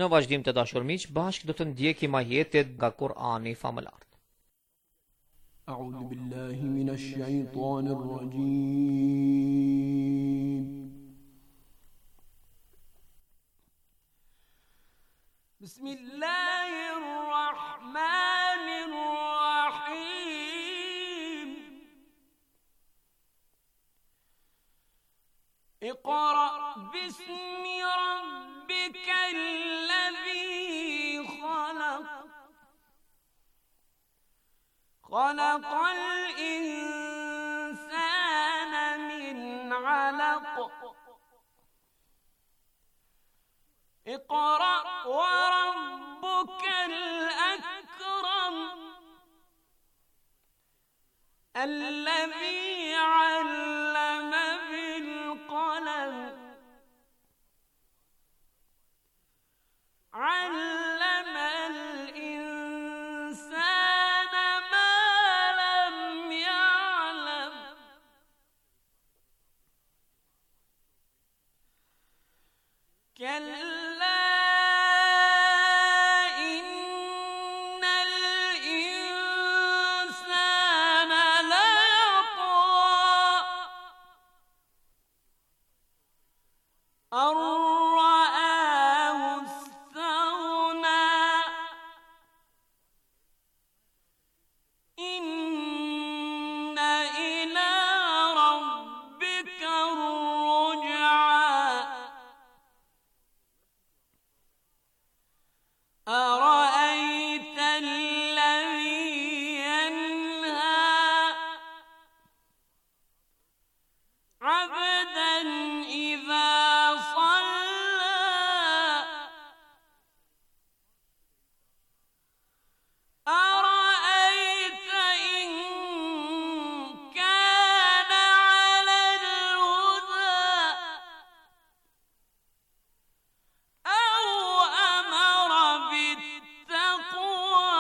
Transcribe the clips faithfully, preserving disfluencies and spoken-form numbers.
Në vazhdim të dashur miq, bashkë do të ndjekim ajetet nga Kurani famëlar. A'udhu billahi minash shaitanir rajim. Bismillahir rahmanir rahim. Iqra bismi rabbikal خلق الإنسان من علق اقرأ وربك الأكرم الذي علم بالقلم علم الإنسان ما لم يعلم كلا إن الإنسان ليطغى أن رآه استغنى إن إلى ربك الرجعى أرأيت الذي ينهى عبدا إذا صلى أرأيت إن كان على الهدى أو أمر بالتقوى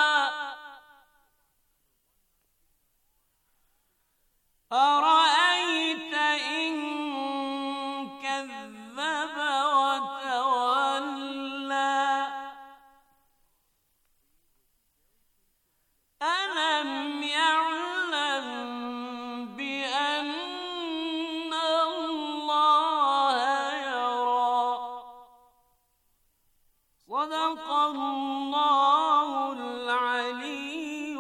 أرأيت إن كذب وتولى ألم يعلم بأن الله يرى صدق الله العلي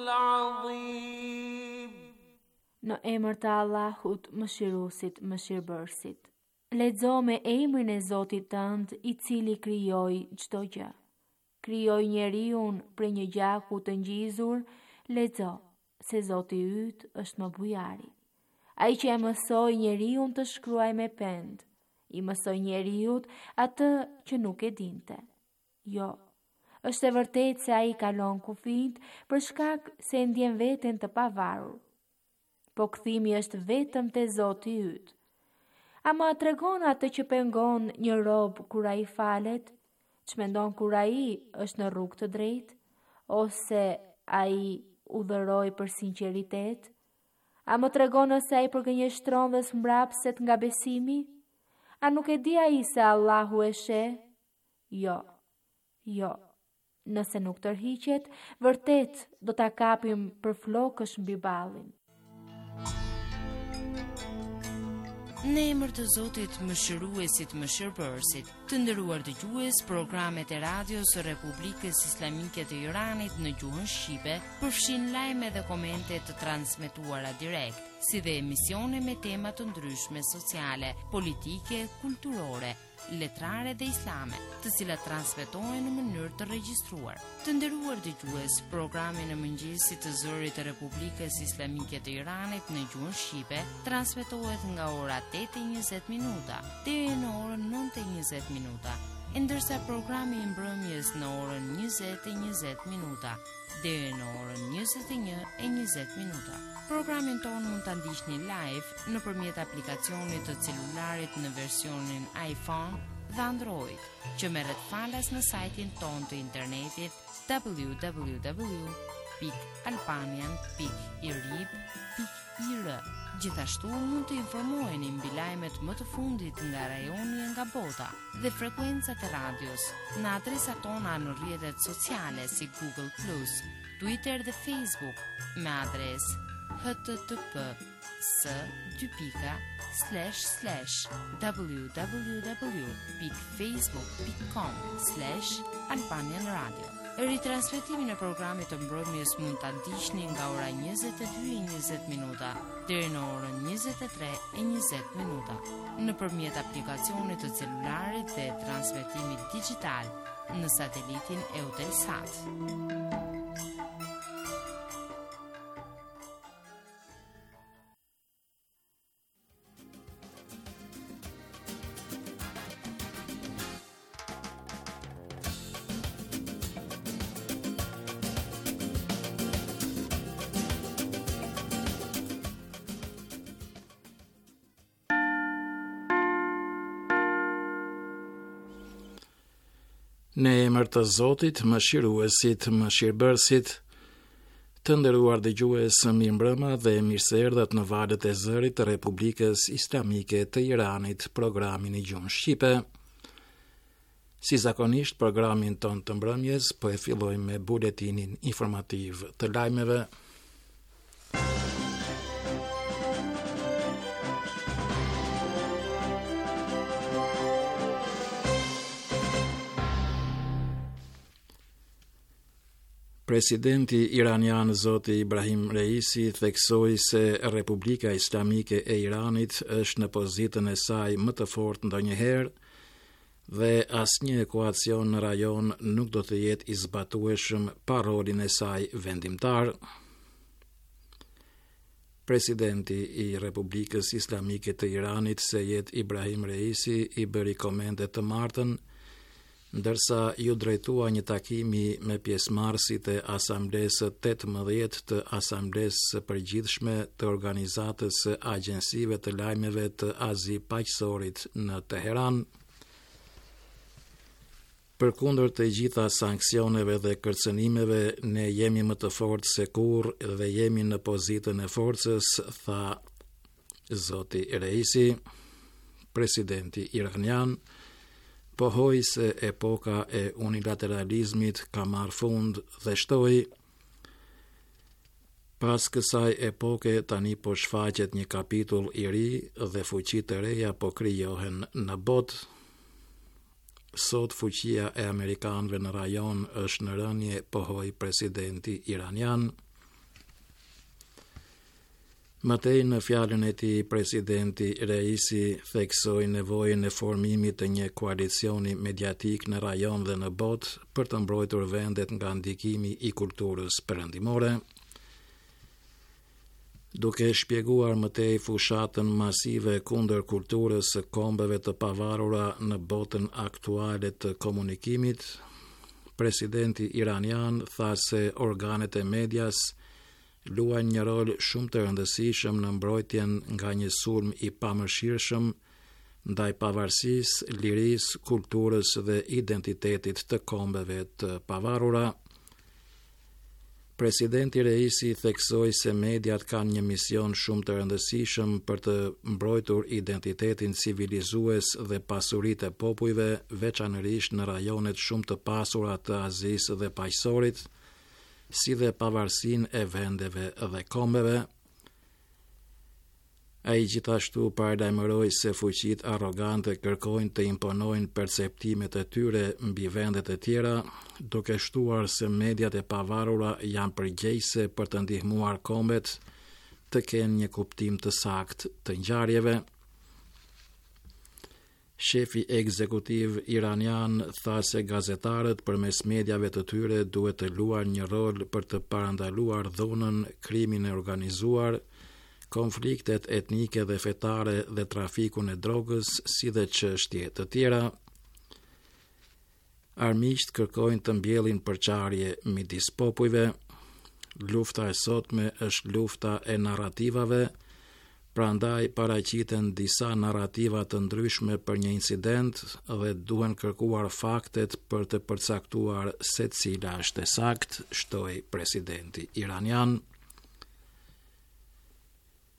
العظيم. Në emër të Allahut, mëshiruesit, mëshirbërësit. Lexo me emrin e Zotit tënd, i cili krijoi çdo gjë. Krijoi njeriun prej një gjaku të ngjizur. Lexo se Zoti yt është më bujari. Ai që e mësoi njeriun të shkruaj me pend, i mësoi njeriut atë që nuk e dinte. Jo, është e vërtet se ai kalon kufijt për shkak se e ndjen veten të pavarur. Po kthimi është vetëm te Zoti yt. Ama tregon atë që pengon një rob kur ai falet, ç'mendon kur ai është në rrugë të drejtë, ose ai udhëroi për sinqeritet? A më tregon nëse ai përgënjeshtron dhe smbrapset nga besimi? A nuk e di ai se Allahu e sheh? Jo, jo. Nëse nuk tërhiqet, vërtet do ta kapim për flokësh mbi ballin. Në emër të Zotit, mëshiruesit, mëshirbërësit, të nderuar dëgjues, programet e radios së Republikës Islamike të Iranit në gjuhën shqipe përfshin lajme dhe komente të transmetuara direkt, si dhe emisione me tema të ndryshme sociale, politike, kulturore, letrare dhe islame, të cilat transmetohen në mënyrë të regjistruar. Të nderuar dëgjues, programi në mëngjesit të zërit të Republikës Islamike të Iranit në gjuhën shqipe transmetohet nga ora tetë e njëzet minuta deri në orën nëntë e njëzet minuta, ndërsa programi i mbrëmjes në orën njëzet e njëzet minuta deri në orën njëzet e një e njëzet minuta. Programin tonë mund ta ndiqni live nëpërmjet aplikacionit të celularit në versionin iPhone dhe Android, që merret falas në sajtin tonë të internetit w w w pikë albanian pikë irib pikë I R. Gjithashtu mund të informoheni mbi lajmet më të fundit nga rajoni e nga bota dhe frekuencat e radios në adresat tona në rrjetet sociale si Google plus, Twitter dhe Facebook me adres http s dy pika slash slash www.facebook.com slash Albanian Radio. Ritransmetimin e programit të mbrëmjes mund ta ndiqni nga ora njëzet e dy e njëzet minuta deri në orën njëzet e tre e njëzet minuta nëpërmjet aplikacionit të celularit dhe transmetimit digital në satelitin Eutelsat. Në emër të Zotit, mëshiruesit, mëshirbërësit, të nderuar dëgjues, mirëmbrëma dhe mirëseerdhët në valët e zërit të Republikës Islamike të Iranit, programin i gjuhës shqipe. Si zakonisht, programin ton të mbrëmjes po e fillojmë me buletinin informativ të lajmeve. Presidenti iranian Zoti Ibrahim Reisi theksoi se Republika Islamike e Iranit është në pozitën e saj më të fortë ndonjëherë dhe asnjë ekuacion në rajon nuk do të jetë i zbatueshëm pa rolin e saj vendimtar. Presidenti i Republikës Islamike të Iranit Sejed Ibrahim Reisi i bëri komente të martën ndërsa ju drejtua një takimi me pjesëmarrësit e Asamblesë tetëmbëdhjetë të Asamblesë së Përgjithshme të Organizatës së Agjensive të Lajmeve të Azi-Paqësorit në Teheran. Përkundër të gjitha sanksioneve dhe kërcënimeve, ne jemi më të fortë se kurrë dhe jemi në pozitën e forcës, tha Zoti Reisi. Presidenti iranian pohoi se epoka e unilateralizmit ka marrë fund dhe shtoi: pas kësaj epoke tani po shfaqet një kapitull i ri dhe fuqi të reja po krijohen në botë. Sot fuqia e amerikanëve në rajon është në rënje, pohoi presidenti iranian. Mëtej në fjalën e tij, presidenti Reisi theksoi nevojën e formimit të një koalicioni mediatik në rajon dhe në botë për të mbrojtur vendet nga ndikimi i kulturës perëndimore. Duke shpjeguar mëtej fushatën masive kundër kulturës së kombeve të pavarura në botën aktuale të komunikimit, presidenti iranian tha se organet e medias luajnë një rol shumë të rëndësishëm në mbrojtjen nga një sulm i pamëshirshëm ndaj pavarësisë, lirisë, kulturës dhe identitetit të kombeve të pavarura. Presidenti Reisi theksoi se mediat kanë një mision shumë të rëndësishëm për të mbrojtur identitetin civilizues dhe pasuritë e popujve, veçanërisht në rajonet shumë të pasura të Azisë dhe Paqësorit, si dhe pavarësinë e vendeve dhe kombeve. Ai gjithashtu paralajmëroi se fuqitë arrogante kërkojnë të imponojnë perceptimet e tyre mbi vendet e tjera, duke shtuar se mediat e pavarura janë përgjegjëse për të ndihmuar kombet të kenë një kuptim të saktë të ngjarjeve. Shefi ekzekutiv iranian tha se gazetarët përmes mediave të tyre duhet të luajnë një rol për të parandaluar dhunën, krimin e organizuar, konfliktet etnike dhe fetare dhe trafikun e drogës, si dhe çështje të tjera. Armiqt kërkojnë të mbjellin përçarje midis popujve. Lufta e sotme është lufta e narrativave, prandaj paraqiten disa narrativa të ndryshme për një incident dhe duhen kërkuar faktet për të përcaktuar se cila është e saktë, shtoi presidenti iranian.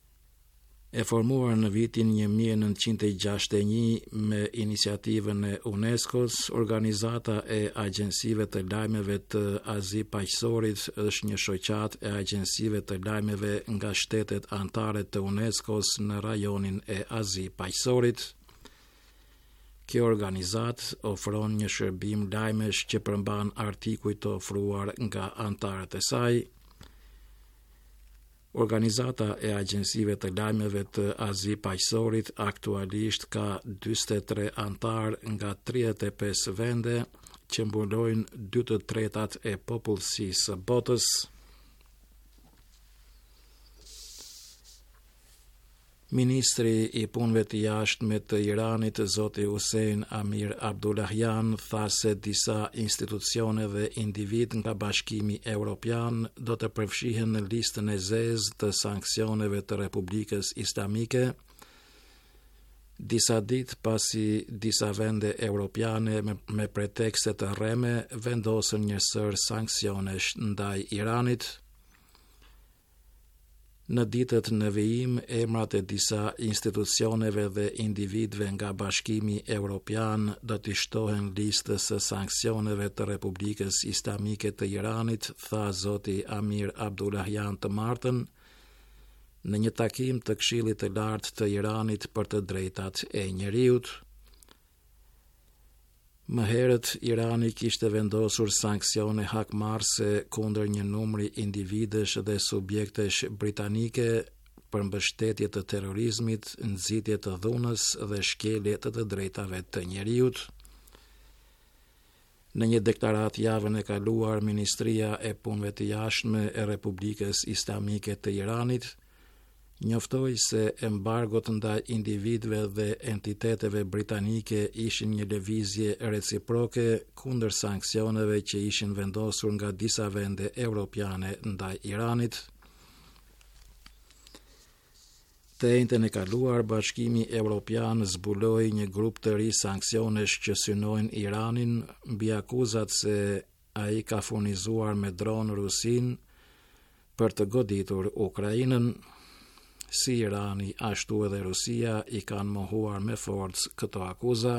E formuar në vitin një mijë e nëntëqind e gjashtëdhjetë e një me iniciativën e UNESCO-s, Organizata e Agjensive të Lajmeve të Azi Paqësorit është një shoqatë e agjensive të lajmeve nga shtetet anëtare të UNESCO-s në rajonin e Azi Paqësorit. Kjo organizatë ofron një shërbim lajmesh që përmban artikuj të ofruar nga anëtarët e saj. Organizata e agjensive të lajmeve të Azi Paqësorit aktualisht ka njëzet e tre antar nga tridhjetë e pesë vende që mbulojnë dy të tretat e popullsisë së botës. Ministri i punëve të jashtme të Iranit, zoti Hussein Amir Abdullahian, tha se disa institucione dhe individ nga Bashkimi Evropian do të përfshihen në listën e zezë të sanksioneve të Republikës Islamike, disa ditë pasi disa vende evropiane me, me pretekste të rreme vendosën një sër sanksionesh ndaj Iranit. Në ditët në vijim, emrat e disa institucioneve dhe individëve nga Bashkimi Evropian do t'i shtohen listës së sanksioneve të Republikës Islamike të Iranit, tha zoti Amir Abdullahian të martën, në një takim të Këshillit të Lartë të Iranit për të drejtat e njeriut. Më herët, Irani kishte vendosur sanksione hakmarrëse kundër një numri individësh dhe subjektesh britanike për mbështetje të terrorizmit, nxitje të dhunës dhe shkelje të të drejtave të njeriut. Në një deklaratë javën e kaluar, Ministria e Punëve të Jashtme e Republikës Islamike të Iranit njoftoi se embargot ndaj individëve dhe entiteteve britanike ishin një lëvizje reciproke kundër sanksioneve që ishin vendosur nga disa vende evropiane ndaj Iranit. Të njëjtën e kaluar, Bashkimi Evropian zbuloi një grup të ri sanksionesh që synojnë Iranin mbi akuzat se ai ka furnizuar me dronë Rusin për të goditur Ukrainën. Si Irani, ashtu edhe Rusia i kanë mohuar me forcë këto akuza.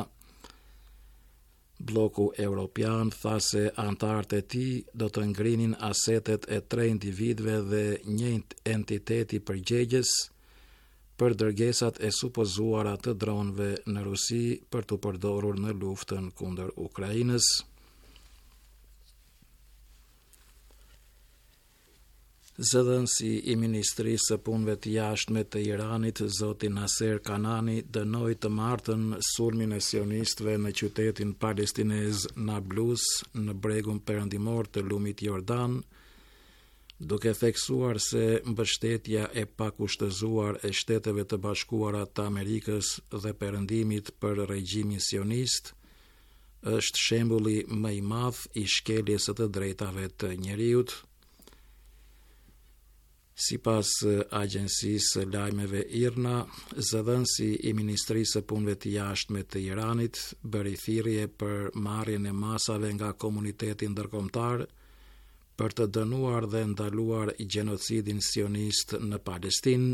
Bloku Evropian tha se antarët e tij do të ngrinin asetet e tre individëve dhe një entiteti përgjegjës për dërgesat e supozuara të dronëve në Rusi për të përdorur në luftën kundër Ukrainës. Zëdhënësi i Ministrisë së Punëve të Jashtme të Iranit, zoti Naser Kanani, dënoi të martën sulmin e sionistëve në qytetin palestinez Nablus në bregun perëndimor të lumit Jordan, duke theksuar se mbështetja e pakushtëzuar e Shteteve të Bashkuara të Amerikës dhe perëndimit për regjimin sionist është shembulli më i madh i shkeljes së të drejtave të njeriut. Sipas agjensisë lajmeve IRNA, zëdhënësi i Ministrisë së Punëve të Jashtme të Iranit bëri thirrje për marrjen e masave nga komuniteti ndërkombëtar për të dënuar dhe ndaluar gjenocidin sionist në Palestinë.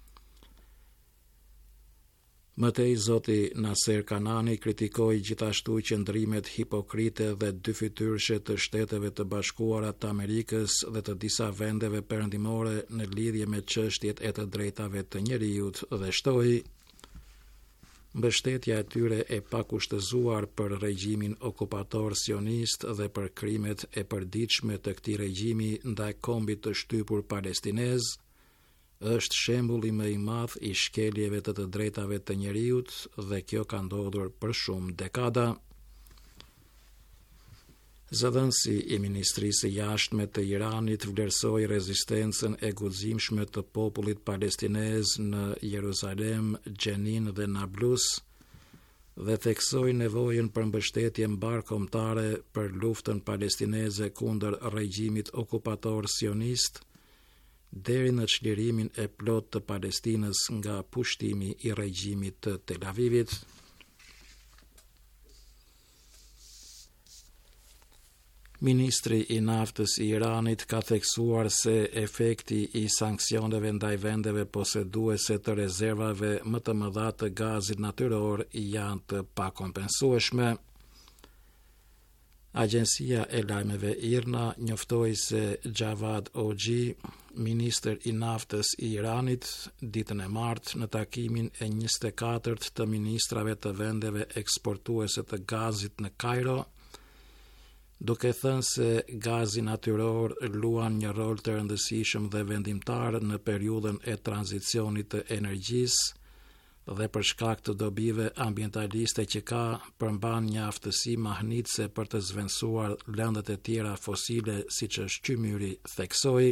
Mëtej, zoti Naser Kanani kritikoi gjithashtu qëndrimet hipokrite dhe dyfytyrshe të Shteteve të Bashkuara të Amerikës dhe të disa vendeve perëndimore në lidhje me çështjet e të drejtave të njeriut dhe shtoi: mbështetja e tyre e pakushtëzuar për regjimin okupator sionist dhe për krimet e përditshme të këtij regjimi ndaj kombit të shtypur palestinez është shembulli më i madh i shkeljeve të të drejtave të njeriut dhe kjo ka ndodhur për shumë dekada. Zëdhënësi i Ministrisë së Jashtme të Iranit vlerësoi rezistencën e guximshme të popullit palestinez në Jeruzalem, Xhenin dhe Nablus dhe theksoi nevojën për mbështetje mbarkombëtare për luftën palestineze kundër regjimit okupator sionist, deri në çlirimin e plot të Palestinës nga pushtimi i regjimit të Tel Avivit. Ministri i naftës i Iranit ka theksuar se efekti i sanksioneve ndaj vendeve poseduese të rezervave më të mëdha të gazit natyror janë të pakompensueshme. Agjencia e lajmeve IRNA njoftoi se Javad Ogji, ministër i naftës i Iranit, ditën e martë në takimin e njëzet e katërt të ministrave të vendeve eksportuese të gazit në Kairo, duke thënë se gazi natyror luan një rol të rëndësishëm dhe vendimtar në periudhën e tranzicionit të energjisë dhe për shkak të dobive ambientaliste që ka, përmban një aftësi mahnitse për të zvendësuar lëndët e tjera fosile siç është qymyri, theksoi.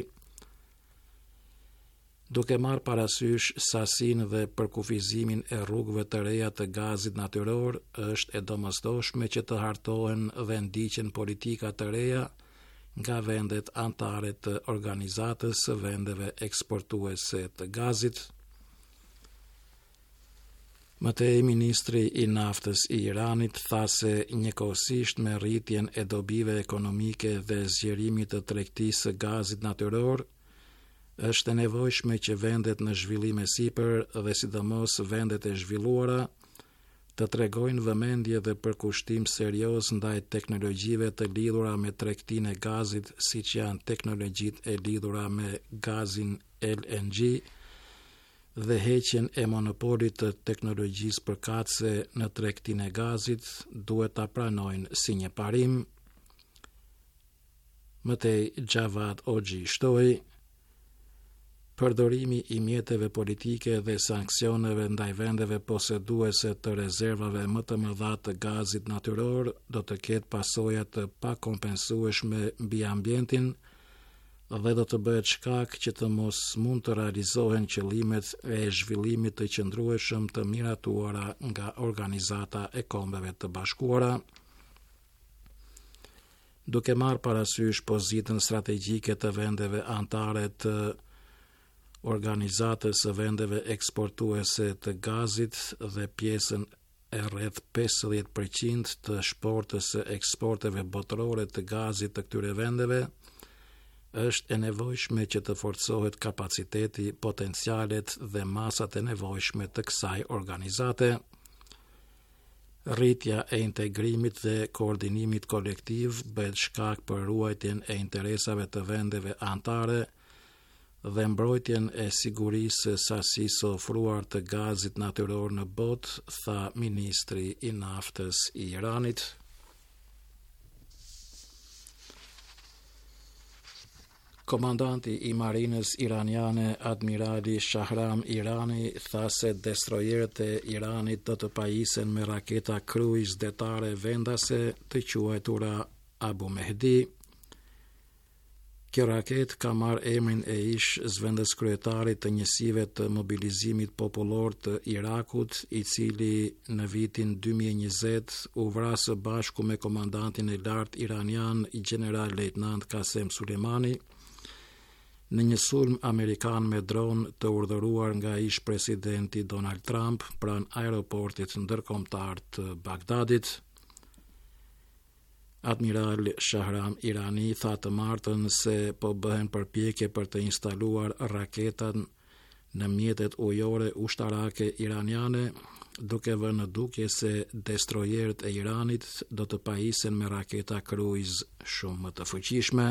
Duke marrë parasysh sasinë dhe përkufizimin e rrugëve të reja të gazit natyror, është e domosdoshme që të hartohen dhe ndiqen politika të reja nga vendet anëtare të organizatës së vendeve eksportuese të gazit. Mëtej, ministri i naftës i Iranit tha se njëkohësisht me rritjen e dobive ekonomike dhe zgjerimit të tregtisë së gazit natyror, është e nevojshme që vendet në zhvillim e sipër dhe sidomos vendet e zhvilluara të tregojnë vëmendje dhe përkushtim serioz ndaj teknologjive të lidhura me tregtinë e gazit, siç janë teknologjitë e lidhura me gazin L N G dhe heqjen e monopolit të teknologjisë përkatëse në tregtinë e gazit duhet ta pranojnë si një parim. Mëtej, Javad Ogji shtoi, përdorimi i mjeteve politike dhe sanksioneve ndaj vendeve poseduese të rezervave më të mëdha të gazit natyror do të ketë pasoja të pakompensueshme mbi ambientin dhe do të bëhet shkak që të mos mund të realizohen qëllimet e zhvillimit të qëndrueshëm të miratuara nga Organizata e Kombeve të Bashkuara. Duke marrë parasysh pozitën strategjike të vendeve anëtare të Organizatës së vendeve eksportuese të gazit dhe pjesën e rreth pesëdhjetë përqind të shportës së eksporteve botërore të gazit të këtyre vendeve, është e nevojshme që të forcohet kapaciteti, potencialet dhe masat e nevojshme të kësaj organizate. Rritja e integrimit dhe koordinimit kolektiv bëhet shkak për ruajtjen e interesave të vendeve anëtare dhe mbrojtjen e sigurisë së sasisë ofruar të gazit natyror në botë, tha ministri i naftës i Iranit. Komandanti i marinës iraniane, admirali Shahram Irani, tha se destrojerët e Iranit do të pajisen me raketa kruiz detare vendase të quajtura Abu Mehdi. Kjo raket ka marrë emrin e ish zëvendëskryetarit të njësive të mobilizimit popullor të Irakut, i cili në vitin dy mijë e njëzet u vra së bashku me komandantin e lartë iranian, i general lejtnant Qasem Sulemani, në një sulm amerikan me dron të urdhëruar nga ish presidenti Donald Trump pranë aeroportit ndërkombëtar të Bagdadit. Admiral Shahram Irani tha të martën se po bëhen përpjekje për të instaluar raketat në mjetet ujore ushtarake iraniane, duke vënë në dukje se destrojerët e Iranit do të pajisen me raketa kruiz shumë më të fuqishme.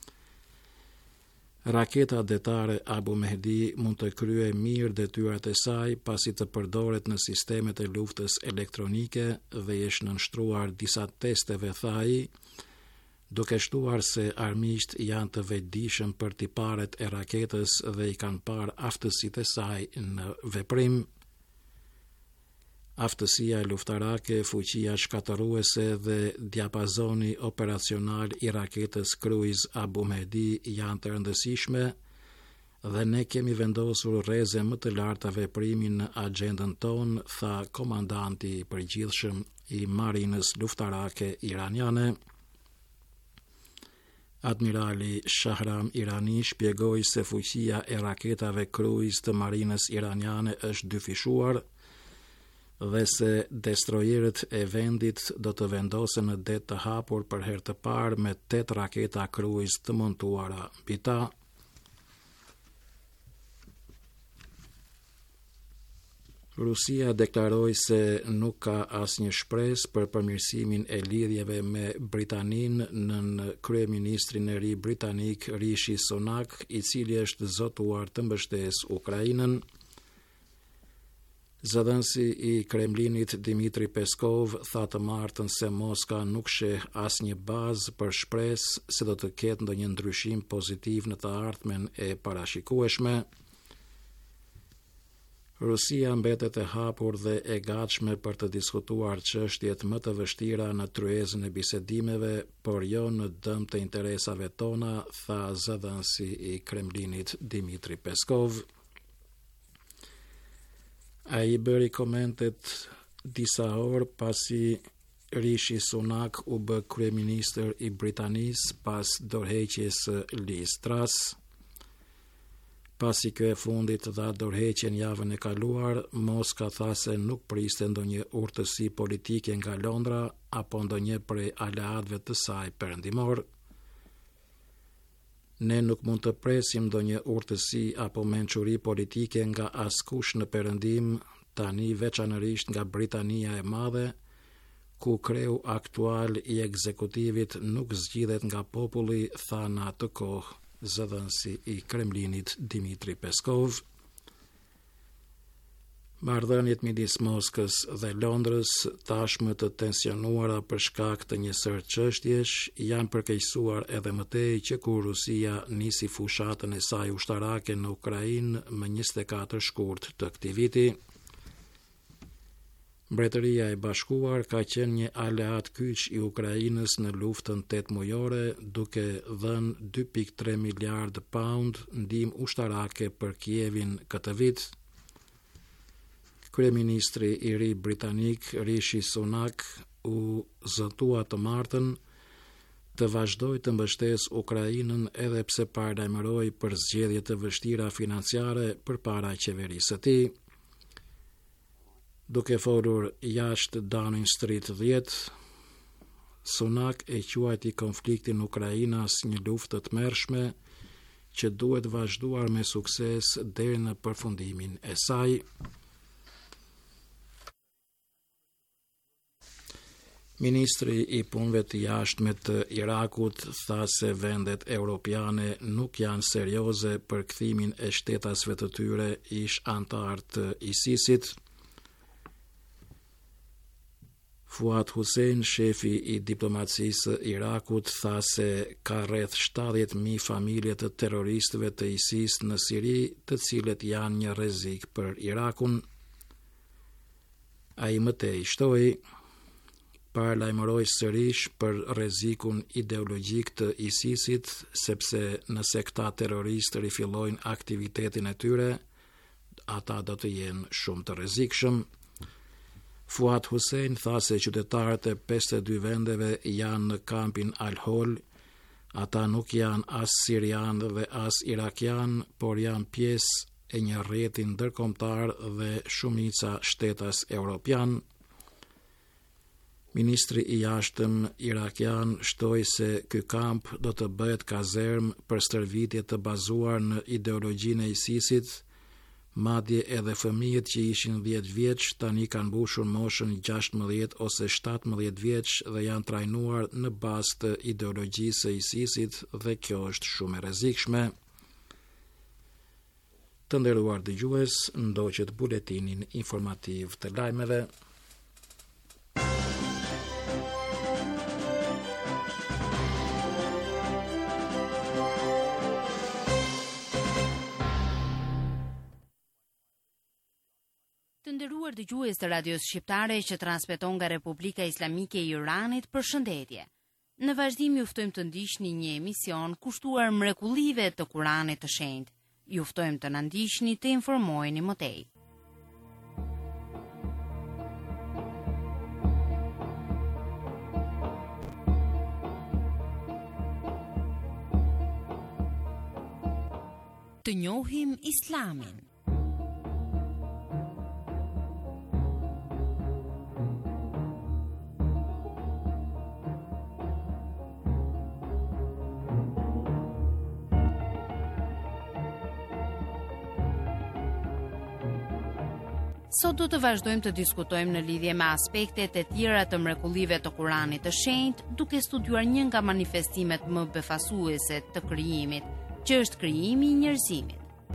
Raketa detare Abu Mehdi mund të kryej mirë detyrat e saj pasi të përdoret në sistemet e luftës elektronike dhe është nënshtruar disa testeve, tha ai, duke shtuar se armiqt janë të vetëdijshëm për tiparet e raketës dhe i kanë parë aftësitë e saj në veprim. Aftësia luftarake, fuqia shkatëruese dhe diapazoni operacional i raketës kruiz Abu Mehdi janë të rëndësishme dhe ne kemi vendosur rreze më të larta veprimin në agjendën tonë, tha komandanti i përgjithshëm i marinës luftarake iraniane. Admirali Shahram Irani shpjegoi se fuqia e raketave kruiz të marinës iraniane është dyfishuar dhe se destroyerët e vendit do të vendosen në det të hapur për herë të parë me tetë raketa kruiz të montuara mbi ta. Rusia deklaroi se nuk ka asnjë shpresë për përmirësimin e lidhjeve me Britaninë nën kryeministrin e ri britanik Rishi Sunak, i cili është zotuar të mbështesë Ukrainën. Zëdhënësi i Kremlinit Dmitri Peskov tha të martën se Moska nuk sheh asnjë bazë për shpresë se do të ketë ndonjë ndryshim pozitiv në të ardhmen e parashikueshme. Rusia mbetet e hapur dhe e gatshme për të diskutuar çështjet më të vështira në tryezën e bisedimeve, por jo në dëm të interesave tona, tha zëdhënësi i Kremlinit Dmitri Peskov. Ai bëri komentet disa orë pasi Rishi Sunak u bë kryeministër i Britanisë pas dorëheqjes së Liz Truss. Pasi kjo e fundit dha dorëheqjen javën e kaluar, Moska tha se nuk priste ndonjë urtësi politike nga Londra apo ndonjë prej aleatëve të saj perëndimor. Ne nuk mund të presim ndonjë urtësi apo mençuri politike nga askush në perëndim, tani veçanërisht nga Britania e Madhe, ku kreu aktual i ekzekutivit nuk zgjidhet nga populli, tha në atë kohë zëdhënësi i Kremlinit Dmitri Peskov. Marrëdhëniet midis Moskës dhe Londrës, tashmë të tensionuara për shkak të një sër çështjesh, janë përkeqësuar edhe mëtej që kur Rusia nisi fushatën e saj ushtarake në Ukrainë më njëzet e katër shkurt të këtij viti. Mbretëria e Bashkuar ka qenë një aleat kyç i Ukrainës në luftën tetëmujore, duke dhënë dy pikë tre miliard pound ndihmë ushtarake për Kievin këtë vit. Kryeministri i ri britanik Rishi Sunak u zotua të martën të vazhdojë të mbështesë Ukrainën edhe pse paralajmëroi për zgjedhje të vështira financiare përpara qeverisë së tij. Duke folur jashtë Downing Street dhjetë, Sunak e quajti konfliktin në Ukraina si një luftë të tmerrshme që duhet vazhduar me sukses deri në përfundimin e saj. Ministri i punëve të jashtme të Irakut tha se vendet europiane nuk janë serioze për kthimin e shtetasve të tyre ish antar të ISIS-it. Fuad Hussein, shefi i diplomacisë së Irakut, tha se ka rreth shtatëdhjetë mijë familje të terroristëve të ISIS në Siri, të cilët janë një rrezik për Irakun. Ai mëtej shtoi, paralajmëroi sërish për rrezikun ideologjik të ISIS-it, sepse nëse këta terroristë rifillojnë aktivitetin e tyre, ata do të jenë shumë të rrezikshëm. Fuad Hussein tha se qytetarët e pesëdhjetë e dy vendeve janë në kampin Al-Hol. Ata nuk janë as sirian dhe as irakian, por janë pjesë e një rrjeti ndërkombëtar dhe shumica shtetas europian. Ministri i jashtëm irakian shtoi se ky kamp do të bëhet kazerm për stërvitje të bazuar në ideologjinë e ISIS-it. Madje edhe fëmijët që ishin dhjetë vjeç tani kanë mbushur moshën gjashtëdhjetë ose shtatëdhjetë vjeç dhe janë trajnuar në bazë të ideologjisë së ISIS-it dhe kjo është shumë e rrezikshme. Të nderuar dëgjues, ndoqët buletinin informativ të lajmeve. Të nderuar dëgjues të Radios Shqiptare që transmeton nga Republika Islamike e Iranit, përshëndetje. Në vazhdim ju ftojmë të ndiqni një emision kushtuar mrekullive të Kuranit të Shenjtë. Ju ftojmë të na ndiqni të informoheni më tej. Të njohim Islamin. Sot do të vazhdojmë të diskutojmë në lidhje me aspektet e tjera të mrekullive të Kuranit të Shenjtë, duke studiuar një nga manifestimet më befasuese të krijimit, që është krijimi i njerëzimit.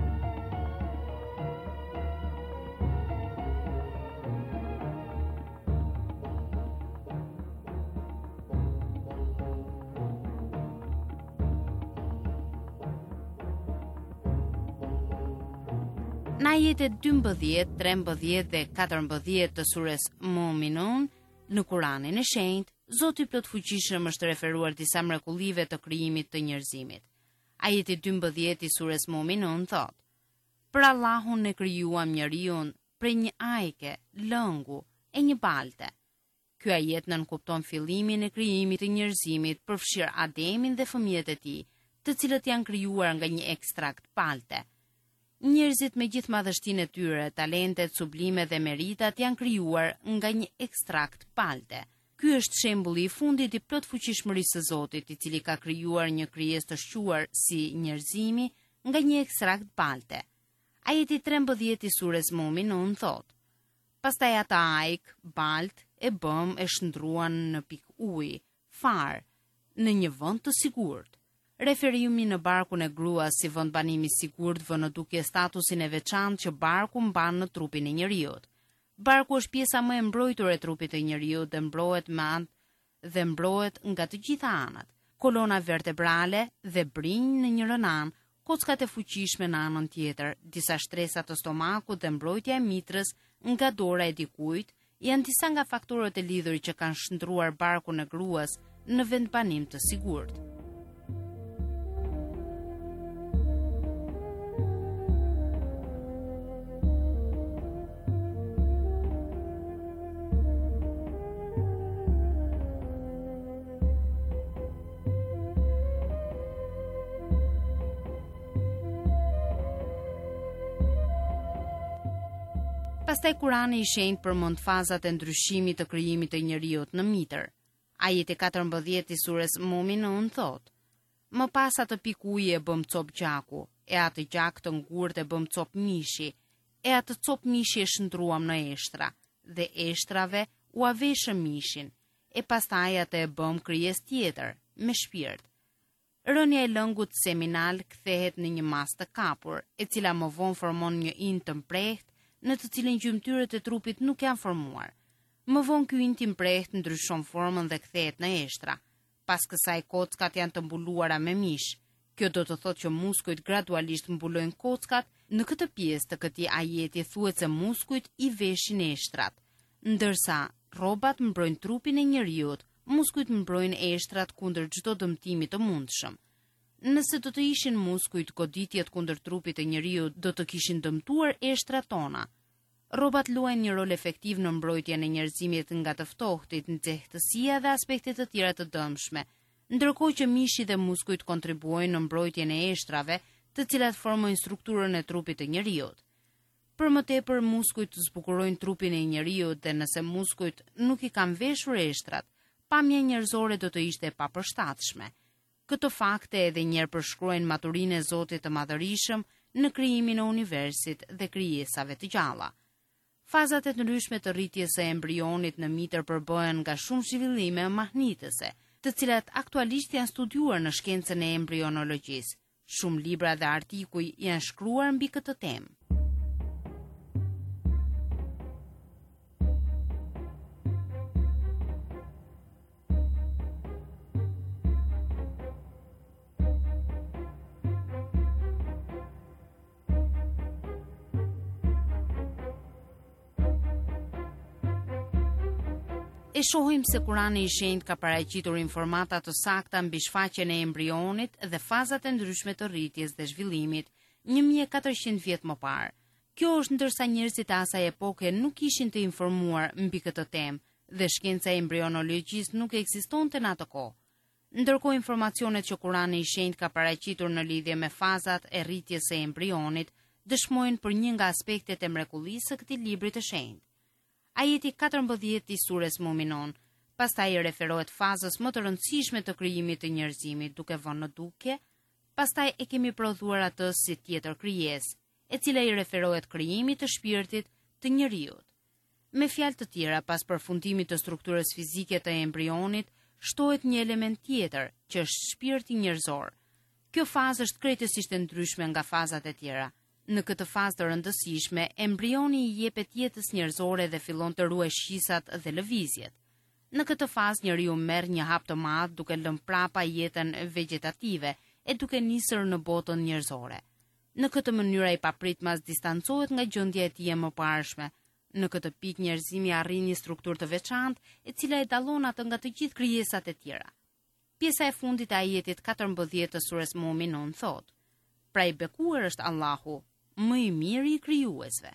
Në ajetet dymbëdhjetë, trembëdhjetë dhe katërmbëdhjetë të sures Mu'minun në Kuranin e Shenjtë, Zoti plotfuqishëm është referuar disa mrekullive të krijimit të njerëzimit. Ajeti dymbëdhjetë i sures Mu'minun thotë: Për Allahun ne krijuam njeriun prej një ajke, lëngu e një balte. Ky ajet nënkupton fillimin e krijimit të njerëzimit, përfshir Ademin dhe fëmijët e tij, të cilët janë krijuar nga një ekstrakt balte. Njerëzit me gjithë madhështinë e tyre, talentet, sublime dhe meritat janë krijuar nga një ekstrakt balte. Ky është shembulli i fundit i plotfuqishmërisë së Zotit, i cili ka krijuar një krijesë të shquar si njerëzimi nga një ekstrakt balte. Ajeti trembëdhjetë i sures Mu'minun thotë: Pastaj ata ajk, balt e bëm e shndruan në pikë uji, far, në një vend të sigurt. Referimi në barkun e gruas si vend banimi i sigurt vën në dukje statusin e veçantë që barku mban në trupin e njeriut. Barku është pjesa më e mbrojtur e trupit të njeriut dhe mbrohet me anë dhe mbrohet nga të gjitha anët. Kolona vertebrale dhe brinj në njërin anë, kockat e fuqishme në anën tjetër, disa shtresa të stomakut dhe mbrojtja e mitrës nga dora e dikujt janë disa nga faktorët e lidhur që kanë shndruar barkun e gruas në vend banim të sigurt. Pastaj Kurani i Shenjtë përmend fazat e ndryshimit të krijimit të njeriut në mitër. Ajeti katërmbëdhjetë i sures Mu'minun thotë: Më pas atë pikë uji e bëm cop gjaku, e atë gjak të ngurtë e bëm cop mishi, e atë cop mishi e shndruam në eshtra, dhe eshtrave u aveshëm mishin, e pastaj atë e bëm krijesë tjetër, me shpirt. Rënja e lëngut seminal kthehet në një mas të kapur, e cila më vonë formon një ind të mprehtë, në të cilin gjymtyrët e trupit nuk janë formuar. Më vonë ky ind i mprehtë ndryshon formën dhe kthehet në eshtra. Pas kësaj kockat janë të mbuluara me mish. Kjo do të thotë që muskujt gradualisht mbulojnë kockat. Në këtë pjesë të këtij ajeti thuhet se muskujt i veshin eshtrat, ndërsa rrobat mbrojnë trupin e njeriut, muskujt mbrojnë eshtrat kundër çdo dëmtimi të mundshëm. Nëse do të ishin muskujt, goditjet kundër trupit të njeriut do të kishin dëmtuar eshtrat tona. Rrobat luajnë një rol efektiv në mbrojtjen e njerëzimit nga të ftohtit, nxehtësia dhe aspektet të tjera të dëmshme, ndërkohë që mishi dhe muskujt kontribuojnë në mbrojtjen e eshtrave, të cilat formojnë strukturën e trupit të njeriut. Për më tepër, muskujt zbukurojnë trupin e njeriut dhe nëse muskujt nuk i kanë veshur eshtrat, pamja njerëzore do të ishte e papërshtatshme. Këto fakte edhe njerë përshkruajnë maturinë e Zotit të Madhërisëm në krijimin e universit dhe krijesave të gjalla. Fazat e të ndryshme të rritjes së embrionit në mitër përbëhen nga shumë zhvillime mahnitëse, të cilat aktualisht janë studiuar në shkencën e embrionologjisë. Shumë libra dhe artikuj janë shkruar mbi këtë temë. E shohim se Kurani i Shenjtë ka paraqitur informata të sakta mbi shfaqjen e embrionit dhe fazat e ndryshme të rritjes dhe zhvillimit një mijë e katërqind vjet më parë. Kjo është ndërsa njerëzit e asaj epoke nuk ishin të informuar mbi këtë temë dhe shkenca e embrionologjisë nuk ekzistonte në atë kohë. Ndërkohë informacionet që Kurani i Shenjtë ka paraqitur në lidhje me fazat e rritjes së embrionit dëshmojnë për një nga aspektet e mrekullisë së këtij libri të shenjtë. Ajeti katërmbëdhjetë i sures Mu'minun, pastaj referohet fazës më të rëndësishme të krijimit të njerëzimit duke vënë në dukje, pastaj e kemi prodhuar atë si tjetër krijesë, e cila i referohet krijimit të shpirtit, të njeriut. Me fjalë të tjera, pas përfundimit të strukturës fizike të embrionit, shtohet një element tjetër, që është shpirti njerëzor. Kjo fazë është krejtësisht e ndryshme nga fazat e tjera. Në këtë fazë të rëndësishme, embrioni i jepet jetës njerëzore dhe fillon të ruaj shqisat dhe lëvizjet. Në këtë fazë njeriu merr një hap të madh duke lënë prapa jetën vegetative e duke nisur në botën njerëzore. Në këtë mënyrë ai papritmas distancohet nga gjendja e tij e mëparshme. Në këtë pikë njerëzimi arrin një strukturë të veçantë, e cila e dallon atë nga të gjithë krijesat e tjera. Pjesa e fundit e ajetit katërmbëdhjetë të surës Mu'minun thotë: Pra i bekuar është Allahu, më i miri i krijuesve.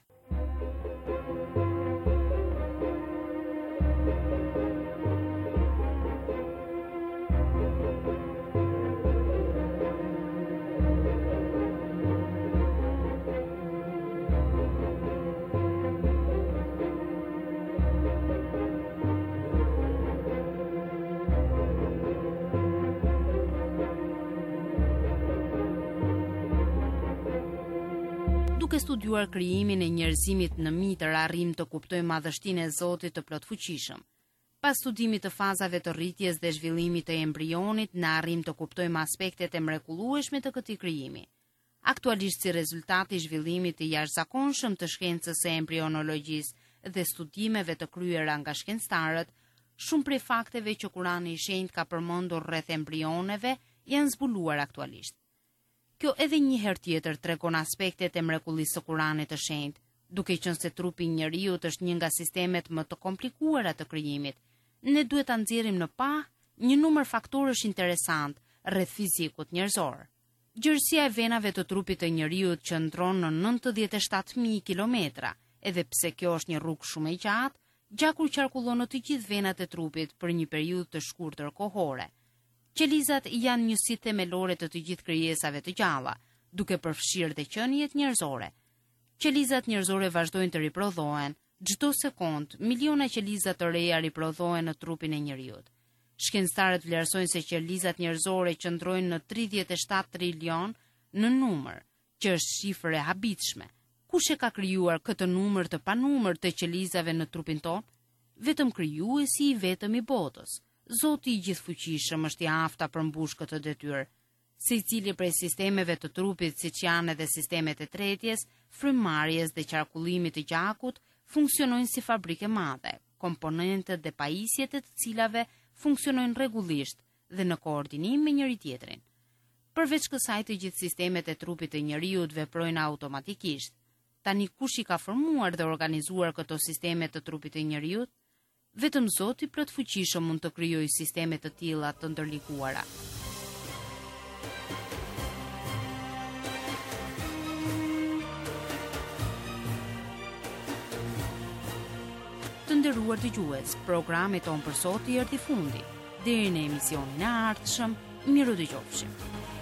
Duke studiuar krijimin e njerëzimit në mitër, arrim të kuptojmë madhështinë e Zotit të plotfuqishëm. Pas studimit të fazave të rritjes dhe zhvillimit të embrionit, në arrim të kuptojmë aspektet e mrekullueshme të këtij krijimi. Aktualisht, si rezultat i zhvillimit të jashtëzakonshëm të shkencës së embrionologjisë dhe studimeve të kryera nga shkencëtarët, shumë prej fakteve që Kurani i Shenjtë ka përmendur rreth embrioneve janë zbuluar aktualisht. Kjo edhe një herë tjetër tregon aspektet e mrekullisë së Kuranit të Shenjtë, duke qenë se trupi i njeriut është një nga sistemet më të komplikuara të krijimit. Ne duhet ta nxjerrim në pa një numër faktorësh interesant rreth fizikut njerëzor. Gjerësia e venave të trupit të njeriut qëndron në nëntëdhjetë e shtatë mijë kilometra, edhe pse kjo është një rrugë shumë e gjatë, gjaku qarkullon në të gjithë venat e trupit për një periudhë të shkurtër kohore. Qelizat janë njësi themelore të të gjithë krijesave të gjalla, duke përfshirë dhe qeniet njerëzore. Qelizat njerëzore vazhdojnë të riprodhohen, çdo sekond miliona qeliza të reja riprodhohen në trupin e njeriut. Shkencëtarët vlerësojnë se qelizat njerëzore qëndrojnë në tridhjetë e shtatë trilion në numër, që është shifër e habitshme. Kush e ka krijuar këtë numër të panumër të qelizave në trupin tonë? Vetëm krijuesi i vetëm i botës. Zoti i gjithfuqishëm është i afta përmbush këtë detyrë. Secili prej sistemeve të trupit, siç janë edhe sistemet e tretjes, frymëmarrjes dhe qarkullimit të gjakut, funksionojnë si fabrike madhe. Komponentët dhe pajisjet e të cilave funksionojnë rregullisht dhe në koordinim me njëri tjetrin. Përveç kësaj, të gjithë sistemet e trupit të njeriut veprojnë automatikisht. Tani kush i ka formuar dhe organizuar këto sisteme të trupit të njeriut? Vetëm Zoti plotfuqishëm mund të krijojë sisteme të tilla të ndërlikuara. Të nderuar dëgjues, programi tonë për sot i erdhi fundi. Deri në emisionin e ardhshëm, miru dëgjofshim.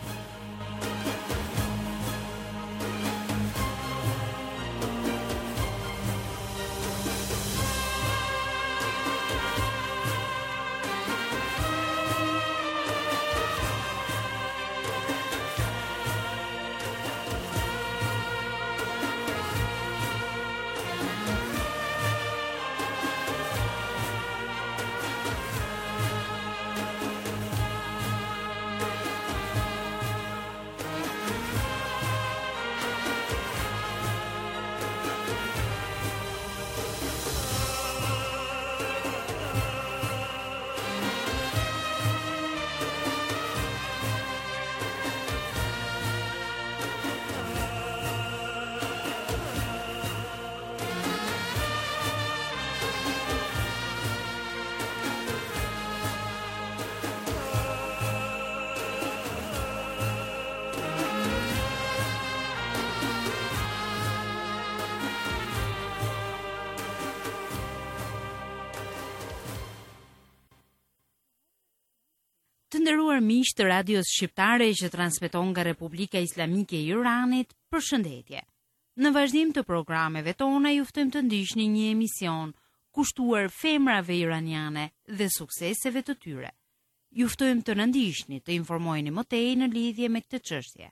Të nderuar miq të radios shqiptare që transmeton nga Republika Islamike e Iranit, përshëndetje. Në vazhdim të programeve tona ju ftojmë të ndiqni një emision kushtuar femrave iraniane dhe sukseseve të tyre. Ju ftojmë të na ndiqni, të informoheni më tej në lidhje me këtë çështje.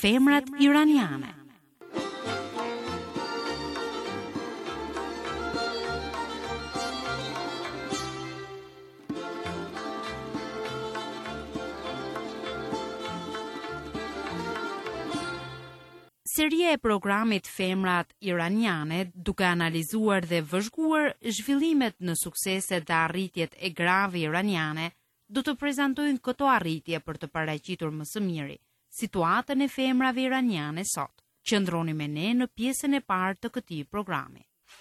Femrat iraniane. Seria e programit Femrat iraniane, duke analizuar dhe vëzhguar zhvillimet në sukseset dhe arritjet e grave iraniane, do të prezantojnë këto arritje për të paraqitur më së miri situatën e femrave iraniane sot. Qëndroni me ne në pjesën e parë të këtij programi.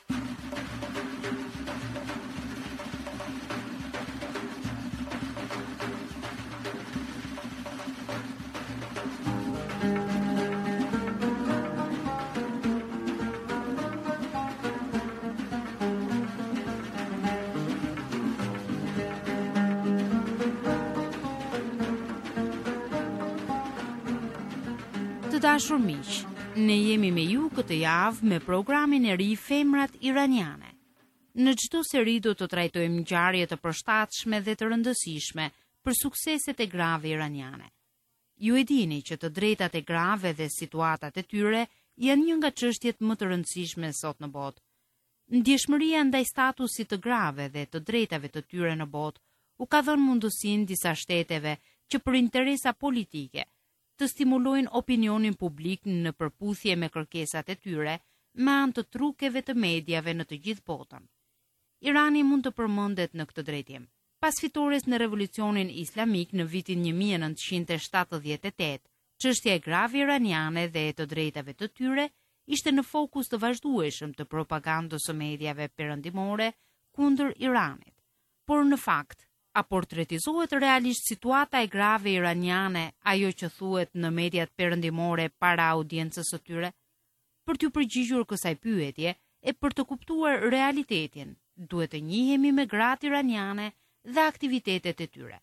Të dashur miq, ne jemi me ju këtë javë me programin e ri Femrat iraniane. Në çdo seri do të trajtojmë ngjarje të përshtatshme dhe të rëndësishme për sukseset e grave iraniane. Ju e dini që të drejtat e grave dhe situatat e tyre janë një nga çështjet më të rëndësishme sot në botë. Ndjeshmëria ndaj statusit të grave dhe të drejtave të tyre në botë u ka dhënë mundësinë disa shteteve që për interesa politike të stimulojnë opinionin publik në përputhje me kërkesat e tyre me anë të trukeve të mediave në të gjithë botën. Irani mund të përmendet në këtë drejtim. Pas fitores në revolucionin islamik në vitin një mijë e nëntëqind e shtatëdhjetë e tetë, çështja e grave iraniane dhe e të drejtave të tyre ishte në fokus të vazhdueshëm të propagandës së mediave perëndimore kundër Iranit. Por në fakt, a portretizohet realisht situata e grave iraniane, ajo që thuhet në mediat perëndimore para audiencës së tyre? Për t'ju përgjigjur kësaj pyetje e për të kuptuar realitetin, duhet të njihemi me gratë iraniane dhe aktivitetet e tyre.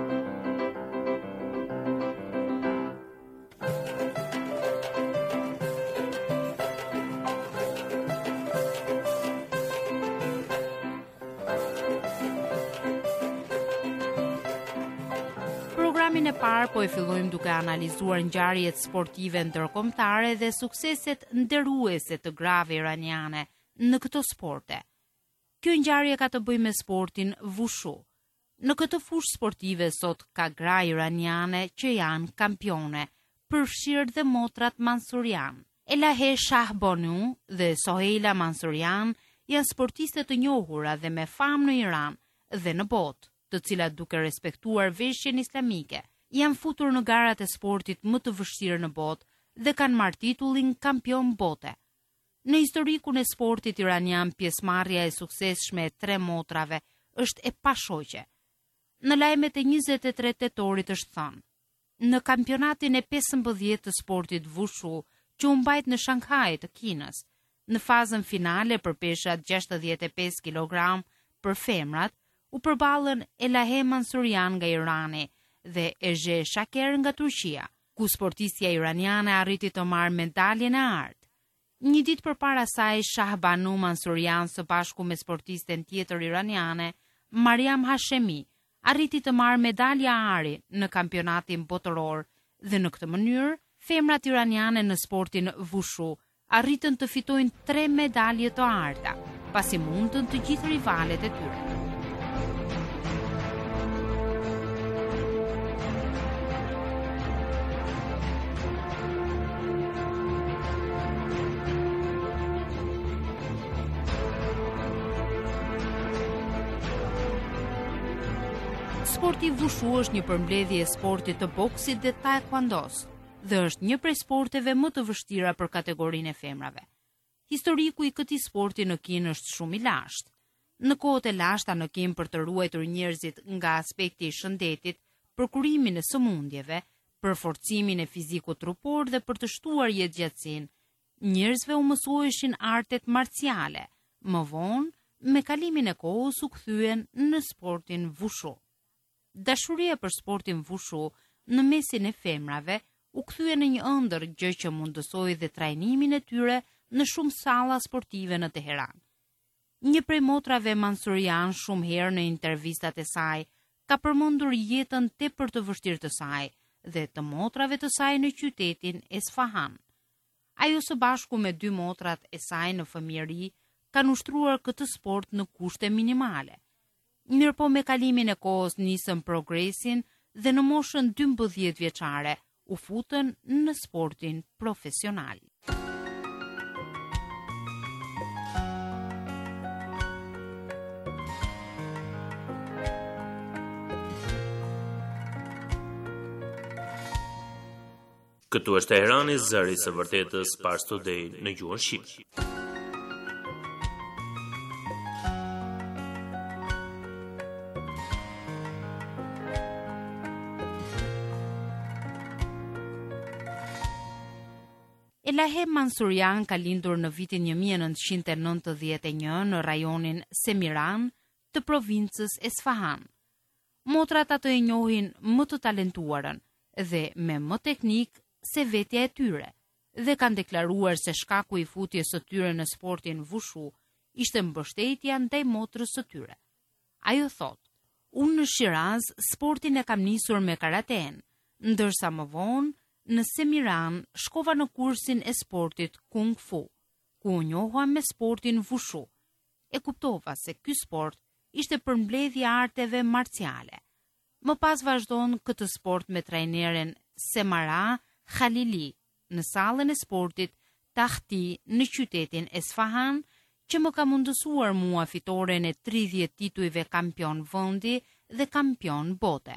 Programin e parë po e fillojmë duke analizuar ngjarjet sportive ndërkombëtare dhe sukseset nderuese të grave iraniane në këto sporte. Kjo ngjarje ka të bëjë me sportin Wushu. Në këtë fushë sportive sot ka gra iraniane që janë kampione, përfshirë dhe motrat Mansurian. Elahe Shahbanu dhe Soheila Mansurian janë sportiste të njohura dhe me famë në Iran dhe në botë, të cilat duke respektuar veshjen islamike, janë futur në garat e sportit më të vështirë në botë dhe kanë marrë titullin kampion bote. Në historikun e sportit iranian, pjesëmarrja e suksesshme e tre motrave është e pashoqe. Në lajmet e njëzet e tre tetorit është thënë: në kampionatin e pesëmbëdhjetë të sportit Wushu, që u mbajt në Shanghai të Kinës, në fazën finale për peshat gjashtëdhjetë e pesë kilogram për femrat, u përballën Elahe Mansurian nga Irani dhe Ejhe Shaker nga Turqia, ku sportistja iraniane arriti të marrë medaljen e artë. Një ditë përpara saj, Shahbanu Mansurian së bashku me sportisten tjetër iraniane, Mariam Hashemi, arriti të marrë medalja ari në kampionatin botëror dhe në këtë mënyrë, femrat iraniane në sportin Wushu arritën të fitojnë tre medalje të arta, pasi mundën të gjithë rivalet e tyre. Sporti Wushu është një përmbledhje e sportit të boksit dhe taekwondos dhe është një prej sporteve më të vështira për kategorinë e femrave. Historiku i këtij sporti në Kinë është shumë i lashtë. Në kohët e lashta në Kinë, për të ruajtur njerëzit nga aspekti i shëndetit, për kurimin e sëmundjeve, për forcimin e fizikut trupor dhe për të shtuar jetëgjatësinë, njerëzve u mësoheshin artet marciale. Më vonë, me kalimin e kohës u kthyen në sportin Wushu. Dashuria për sportin Wushu në mesin e femrave u kthye në një ëndër, gjë që mundësoi dhe trajnimin e tyre në shumë salla sportive në Teheran. Një prej motrave Mansurian shumë herë në intervistat e saj ka përmendur jetën tepër të vështirë të saj dhe të motrave të saj në qytetin Esfahan. Ajo së bashku me dy motrat e saj në fëmijëri kanë ushtruar këtë sport në kushte minimale. Mirëpo me kalimin e kohës nisën progresin dhe në moshën dymbëdhjetë vjeçare u futën në sportin profesional. Këtu është Teherani, zëri i së vërtetës, Pars Today në gjuhën shqipe. Elahe Mansurian ka lindur në vitin një mijë e nëntëqind e nëntëdhjetë e një në rajonin Semiran të provincës Esfahan. Motrat atë e njohin më të talentuarën dhe me më teknik se vetja e tyre dhe kanë deklaruar se shkaku i futjes së tyre në sportin vushu ishte mbështetja ndaj motrës së tyre. Ajo thot: "Unë në Shiraz sportin e kam nisur me karaten, ndërsa më vonë në Semiran shkova në kursin e sportit Kung Fu, ku u njohua me sportin vushu. E kuptova se ky sport ishte përmbledhja e arteve marciale. Më pas vazhdon këtë sport me trajnerin Semara Khalili në sallën e sportit Tahti në qytetin Esfahan, që më ka mundësuar mua fitoren e tridhjetë titujve kampion vendi dhe kampion bote."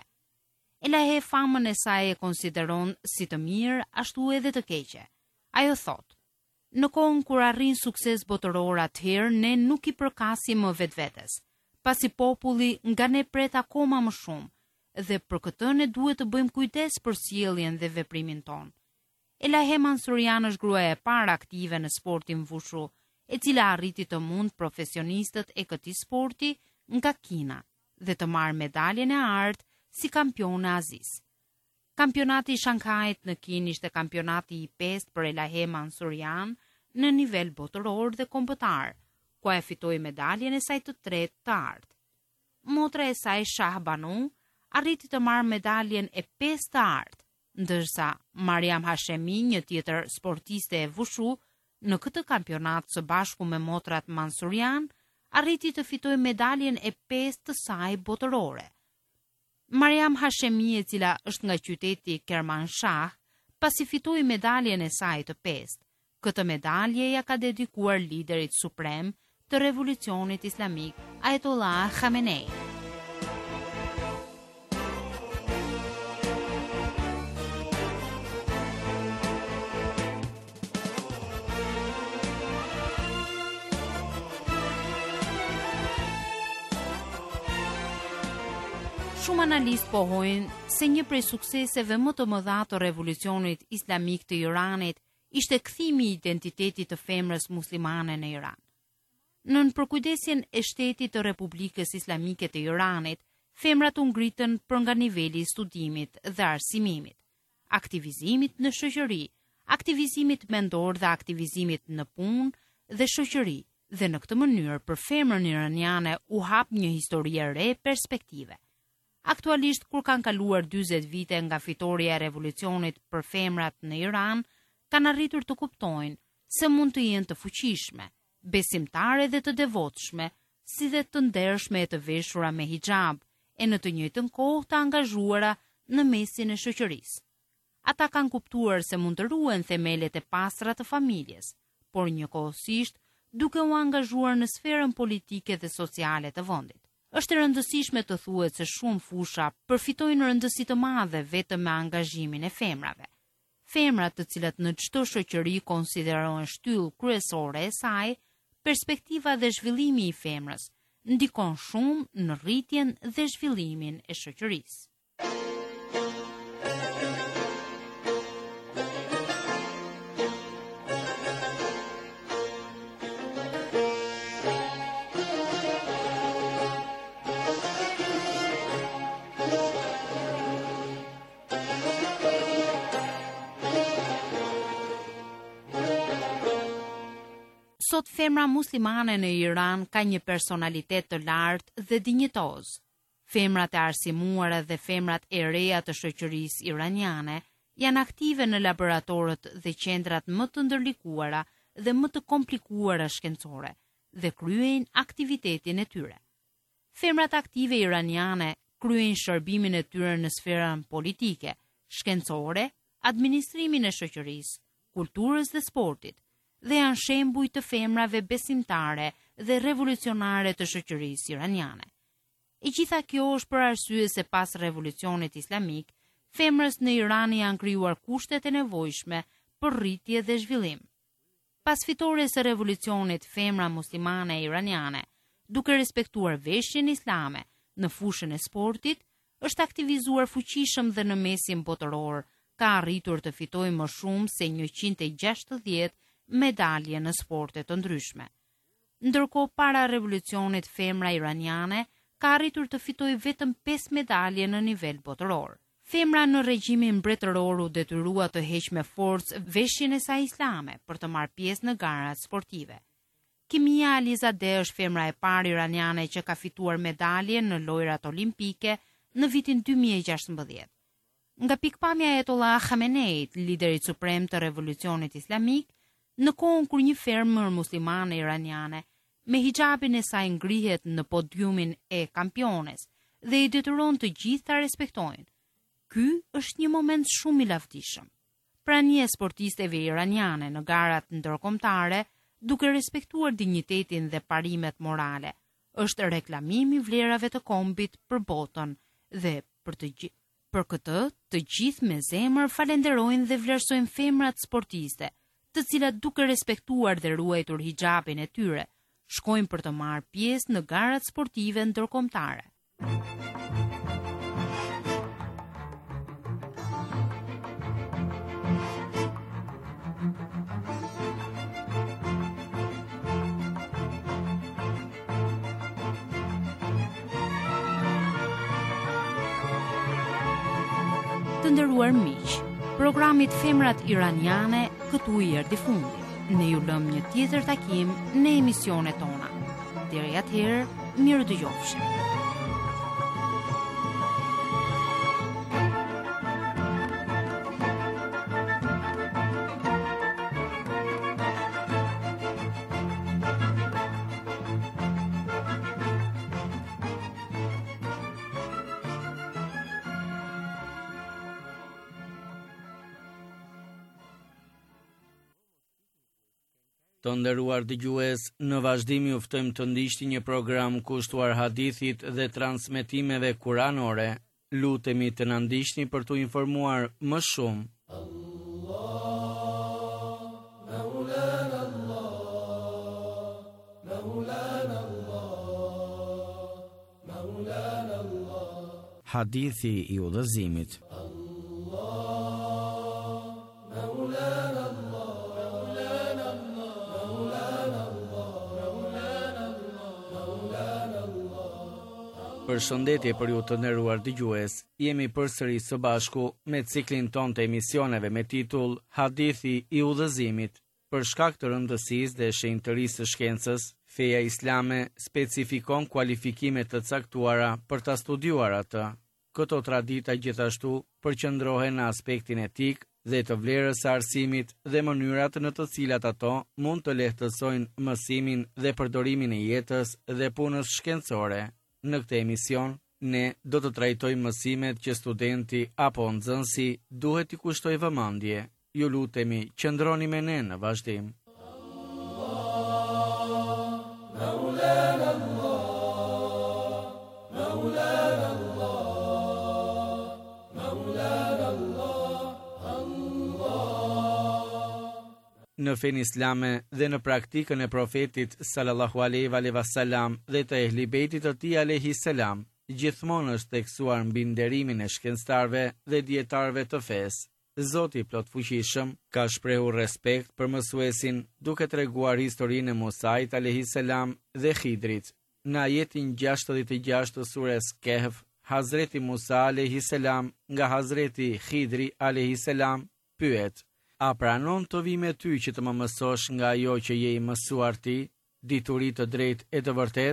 Elahe famën e saj e konsideron si të mirë ashtu edhe të keqe. Ajo thot: "Në kohën kur arrin sukses botëror atëherë ne nuk i përkasim më vetvetes, pasi populli nga ne pret akoma më shumë dhe për këtë ne duhet të bëjmë kujdes për sjelljen dhe veprimin ton." Elahe Mansurian është gruaja e parë aktive në sportin vushu, e cila arriti të mund profesionistët e këtij sporti nga Kina dhe të marrë medaljen e artë si kampione Azis. Kampionati i Shanghait në Kinë ishte kampionati i pestë për Elahe Mansurian në nivel botëror dhe kombëtar, ku e fitoi medaljen e saj të tretë të artë. Motra e saj Shahbanu arriti të marrë medaljen e pestë të artë, ndërsa Mariam Hashemi, një tjetër sportiste e vushu, në këtë kampionat së bashku me motrat Mansurian, arriti të fitojë medaljen e pestë të saj botërore. Mariam Hashemi, e cila është nga qyteti Kermanshah, pasi fitoi medaljen e saj të pestë. Këtë medalje ja ka dedikuar liderit suprem të revolucionit islamik, Ayatollah Khamenei. Shumë analist pohojnë se një prej sukseseve më të mëdha të revolucionit islamik të Iranit ishte kthimi i identitetit të femrës muslimane në Iran. Nën përkujdesjen e shtetit të Republikës Islamike të Iranit, femrat u ngritën për nga niveli i studimit dhe arsimimit, aktivizimit në shoqëri, aktivizimit mendor dhe aktivizimit në punë dhe shoqëri, dhe në këtë mënyrë për femrën iraniane u hap një histori e re perspektive. Aktualisht, kur kanë kaluar dyzet vite nga fitoria e revolucionit për femrat në Iran, kanë arritur të kuptojnë se mund të jenë të fuqishme, besimtare dhe të devotshme, si dhe të ndershme e të veshura me hijab, e në të njëjtën kohë të angazhuara në mesin e shoqërisë. Ata kanë kuptuar se mund të ruhen themelet e pastra të familjes, por njëkohësisht duke u angazhuar në sferën politike dhe sociale të vendit. Është e rëndësishme të thuhet se shumë fusha përfitojnë rëndësi të madhe vetëm me angazhimin e femrave. Femrat, të cilat në çdo shoqëri konsiderohen shtyllë kryesore e saj, perspektiva dhe zhvillimi i femrës ndikon shumë në rritjen dhe zhvillimin e shoqërisë. Sot femra muslimane në Iran ka një personalitet të lartë dhe dinjitoz. Femrat e arsimuara dhe femrat e reja të shoqërisë iraniane janë aktive në laboratorët dhe qendrat më të ndërlikuara dhe më të komplikuara shkencore dhe kryejnë aktivitetin e tyre. Femrat aktive iraniane kryejnë shërbimin e tyre në sferën politike, shkencore, administrimin e shoqërisë, kulturës dhe sportit, dhe janë shembuj të femrave besimtare dhe revolucionare të shoqërisë iraniane. E gjitha kjo është për arsye se pas revolucionit islamik, femrës në Iran janë krijuar kushtet e nevojshme për rritje dhe zhvillim. Pas fitores së revolucionit, femra muslimane iraniane, duke respektuar veshjen islame në fushën e sportit, është aktivizuar fuqishëm dhe në mesin botëror, ka arritur të fitojë më shumë se njëqind e gjashtëdhjetë medalje në sporte të ndryshme. Ndërkohë para revolucionit, femra iraniane ka arritur të fitojë vetëm pesë medalje në nivel botëror. Femra në regjimin mbretëror u detyrua të heqë me forcë veshjen e saj islame për të marrë pjesë në garat sportive. Kimia Alizadeh është femra e parë iraniane që ka fituar medalje në lojrat olimpike në vitin dy mijë e gjashtëmbëdhjetë. Nga pikpamja e Ayatollah Khameneit, liderit suprem të revolucionit islamik, në kohën kur një femër muslimane iraniane me hijabin e saj ngrihet në podiumin e kampiones dhe i detyron të gjithë ta respektojnë, ky është një moment shumë i lavdishëm. Prania e sportisteve iraniane në garat ndërkombëtare, duke respektuar dinjitetin dhe parimet morale, është reklamimi i vlerave të kombit për botën dhe për të gjithë. Për këtë, të gjithë me zemër falenderojnë dhe vlerësojnë femrat sportiste, të cilat duke respektuar dhe ruajtur hijabin e tyre, shkojnë për të marrë pjesë në garat sportive ndërkombëtare. Të nderuar miq, programit Femrat Iraniane këtu i erdhi fundi. Ne ju lëm një tjetër takim në emisionet tona. Deri atëherë, mirë dëgjofshim. Të nderuar dëgjues, në vazhdim ju ftojmë të ndiqni një program kushtuar hadithit dhe transmetimeve kuranore. Lutemi të na ndiqni për t'u informuar më shumë. Allah, Maulana Allah, Maulana Allah, Maulana Allah. Hadithi i udhëzimit. Përshëndetje për ju të nderuar dëgjues. Jemi përsëri së bashku me ciklin ton të emisioneve me titull Hadithi i udhëzimit. Për shkak të rëndësisë dhe shenjtërisë së shkencës, feja islame specifikon kualifikime të caktuara për ta studiuar atë. Këto tradita gjithashtu përqendrohen në aspektin etik dhe të vlerës së arsimit dhe mënyrat në të cilat ato mund të lehtësojnë mësimin dhe përdorimin e jetës dhe punës shkencore. Në këtë emision, ne do të trajtojmë mësimet që studenti apo nxënësi duhet i kushtojë vëmendje. Ju lutemi, qëndroni me ne në vazhdim. Allah, Maulana Allah, Maulana Allah, Maulana Allah, Allah. Në fenë islame dhe në praktikën e profetit sallallahu alaihi wasallam dhe të ehli bejtit të tij alaihi salam, gjithmonë është theksuar mbi nderimin e shkencëtarëve dhe dietarëve të fesë. Zoti plot fuqishëm ka shprehur respekt për mësuesin duke treguar historinë e Musait alaihi salam dhe Khidrit. Në ajetin gjashtëdhjetë e gjashtë të sures Kehf, Hazreti Musa alaihi salam nga Hazreti Khidri alaihi salam pyet: A pranon të vi me ty që të më mësosh nga ajo që je i mësuar ti, dituri të drejtë e të vërtet?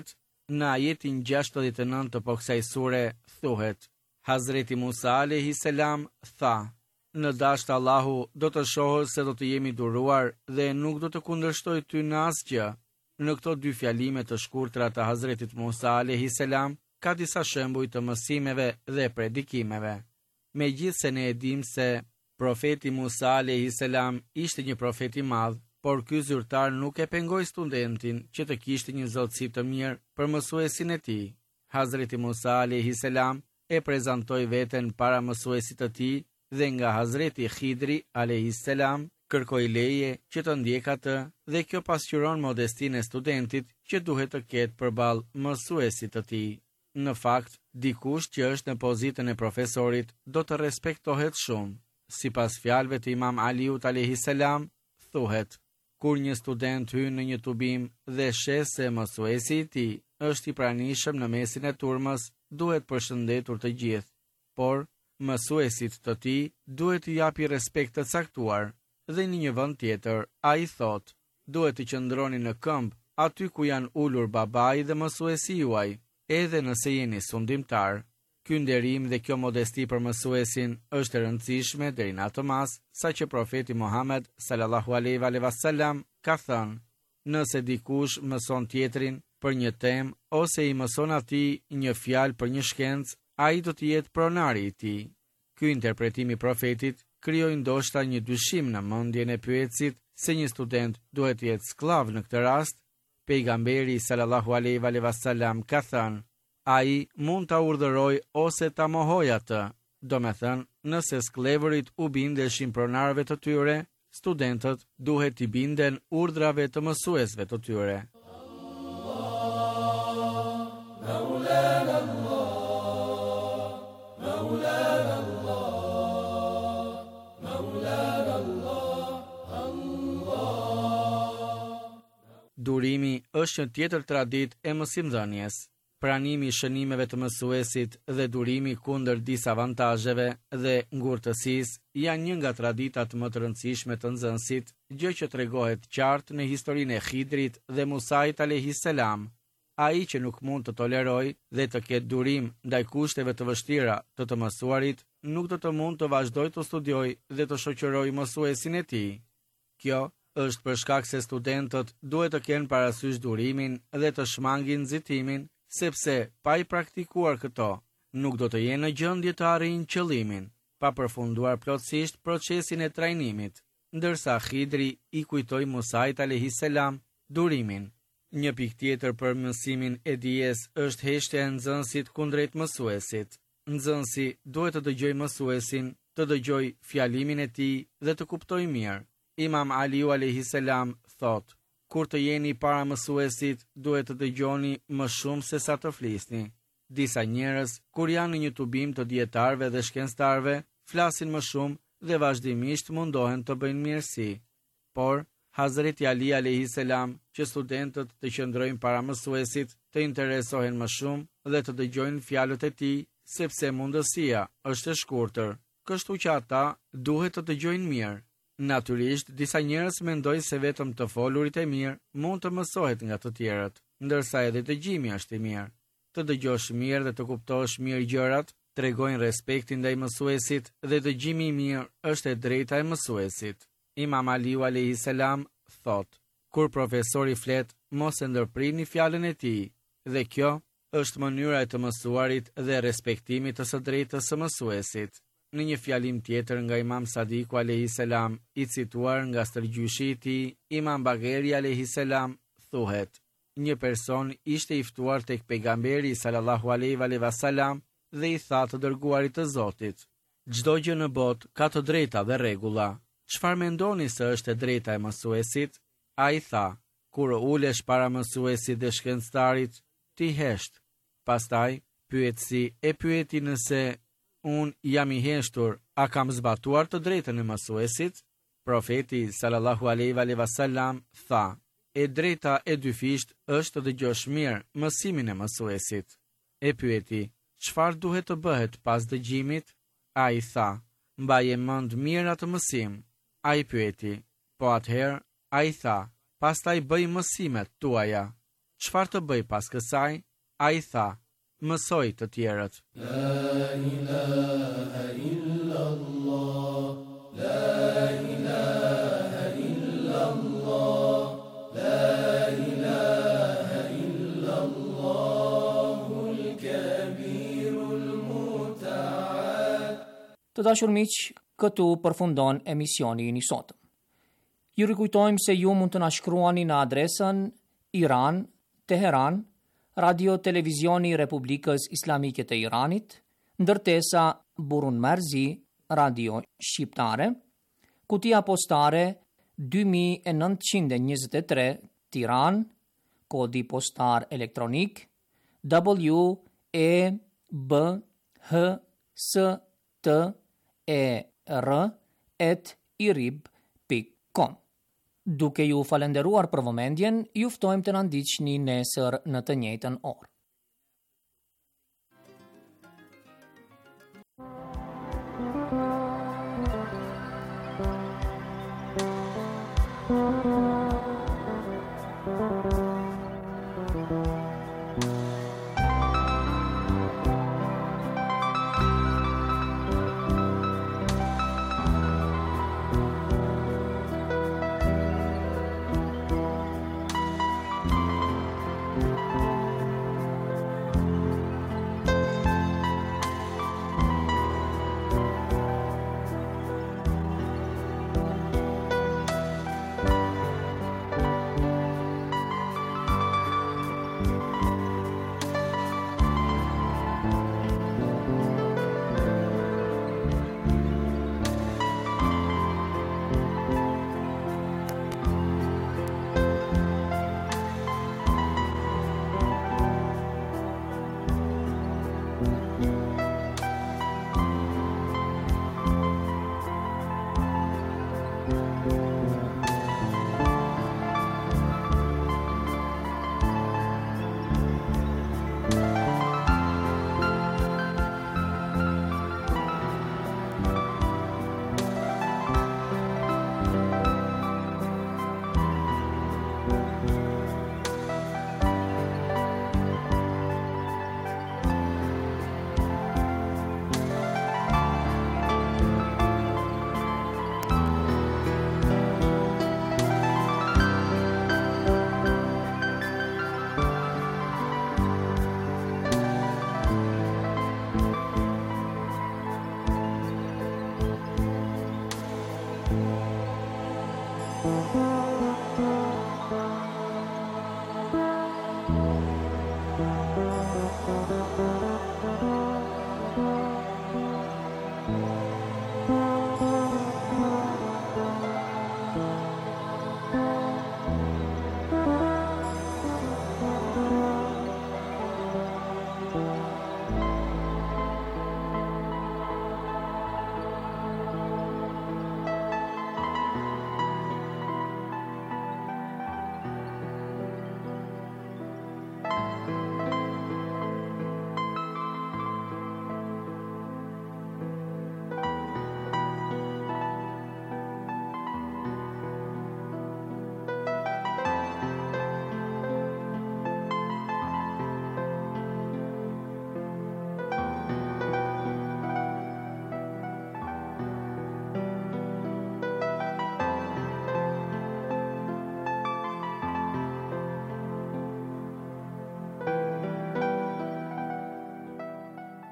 Në ajetin gjashtëdhjetë e nëntë të po kësaj sure thuhet: Hazreti Musa alayhi salam tha: Në dashtë Allahu do të shohë se do të jemi duruar dhe nuk do të kundërshtoj ty në asgjë. Në këto dy fjalime të shkurtra të Hazretit Musa alayhi salam ka disa shembuj të mësimeve dhe predikimeve. Megjithse ne e dim se profeti Musa alayhi salam ishte një profet i madh, por ky zyrtar nuk e pengoi studentin që të kishte një zotësi të mirë për mësuesin e tij. Hazreti Musa alayhi salam e prezantoi veten para mësuesit të tij dhe nga Hazreti Khidri alayhi salam kërkoi leje që të ndjek atë, dhe kjo pasqyron modestinë e studentit që duhet të ketë përballë mësuesit të tij. Në fakt, dikush që është në pozitën e profesorit do të respektohet shumë. Sipas fjalëve të Imam Aliut alayhi salam, thuhet: Kur një student hyn në një tubim dhe sheh se mësuesi i tij është i pranishëm në mesin e turmës, duhet përshëndetur të gjithë, por mësuesit të tij duhet t'i japi respekt të caktuar. Dhe në një vend tjetër, ai thot: duhet të qëndroni në këmbë aty ku janë ulur babai dhe mësuesi juaj, edhe nëse jeni sundimtar. Ky nderim dhe kjo modesti për mësuesin është e rëndësishme deri në atë mas sa që profeti Muhammed sallallahu alaihi wasallam ka thënë: nëse dikush mëson tjetrin për një temë ose i mëson atij një fjalë për një shkencë, ai do të jetë pronari i tij. Ky interpretim i profetit krijoi ndoshta një dyshim në mendjen e pyetësit se një student duhet të jetë skllav në këtë rast. Pejgamberi sallallahu alaihi wasallam ka thënë: ai mund ta urdhëroj ose ta mohoj atë. Do me thënë, nëse sklevërit u bindeshin pronarëve të tyre, studentët duhet t'i binden urdhrave të mësuesve të tyre. Durimi është një tjetër traditë e mësimdhënies. Pranimi i shënimeve të mësuesit dhe durimi kundër disavantazheve dhe ngurtësisë janë një nga traditat më të rëndësishme të nxënësit, gjë që tregohet qartë në historinë e Khidrit dhe Musait alayhis salam. Ai që nuk mund të tolerojë dhe të ketë durim ndaj kushteve të vështira të të mësuarit, nuk do të mund të vazhdojë të studiojë dhe të shoqërojë mësuesin e tij. Kjo është për shkak se studentët duhet të kenë parasysh durimin dhe të shmangin nxitimin, sepse pa i praktikuar këto, nuk do të jenë në gjendje të arrijnë qëllimin, pa përfunduar plotësisht procesin e trajnimit, ndërsa Khidri i kujtoi Musait alayhis salam durimin. Një pikë tjetër për mësimin e dijes është heshtja e nxënësit kundrejt mësuesit. Nxënësi duhet të dëgjojë mësuesin, të dëgjojë fjalimin e tij dhe të kuptojë mirë. Imam Aliu alayhis salam thotë: kur të jeni para mësuesit, duhet të dëgjoni më shumë se sa të flisni. Disa njerëz, kur janë në një tubim të dietarëve dhe shkencëtarëve, flasin më shumë dhe vazhdimisht mundohen të bëjnë mirësi. Por Hazreti Ali alayhis salam, që studentët të qëndrojnë para mësuesit, të interesohen më shumë dhe të dëgjojnë fjalët e tij, sepse mundësia është e shkurtër, kështu që ata duhet të dëgjojnë mirë. Natyrisht, disa njerëz mendojnë se vetëm të folurit e mirë mund të mësohet nga të tjerët, ndërsa edhe dëgjimi është i mirë. Të dëgjosh mirë dhe të kuptosh mirë gjërat tregojnë respektin ndaj mësuesit dhe dëgjimi i mirë është e drejta e mësuesit. Imam Aliu alayhis salam thotë: kur profesori flet, mos e ndërprini fjalën e tij, dhe kjo është mënyra e të mësuarit dhe respektimit të së drejtës së mësuesit. Në një fjalim tjetër nga Imam Sadiku alayhis salam, i cituar nga stërgjyshi i tij, Imam Bagheri alayhis salam, thuhet: një person ishte i ftuar tek pejgamberi sallallahu alaihi wasallam dhe i tha të dërguarit të Zotit: çdo gjë në botë ka të drejta dhe rregulla. Çfarë mendoni se është e drejta e mësuesit? Ai tha: kur ulesh para mësuesit dhe shkencëtarit, ti hesht. Pastaj pyetësi e pyeti nëse unë jam i heshtur, a kam zbatuar të drejtën e mësuesit? Profeti sallallahu alaihi wasallam tha: e drejta e dyfisht është të dëgjosh mirë mësimin e mësuesit. E pyeti: çfarë duhet të bëhet pas dëgjimit? Ai tha: mbaje mend mirë atë mësim. Ai pyeti: po atëherë? Ai tha: pastaj bëj mësimet tuaja. Çfarë të bëj pas kësaj? A i tha, mësoj të tjerët. La ilaha illa Allah, la ilaha illa Allah, la ilaha illa Allahul kabirul muta'al. Të dashur miq, këtu përfundon emisioni i sotëm. Ju rikujtojmë se ju mund të na shkruani në adresën Iran, Teheran, Radio Televizioni Republikës Islamike të Iranit, ndërtesa Burun Marzi, Radio Shqiptare, kutia postare dy mijë e nëntëqind e njëzet e tre, Tiran, kodi postar elektronik W E B H S T E R at irib pikë com. Duke ju falenderuar për vëmendjen, ju ftojmë të na ndiqni nesër në të njëjtën orë.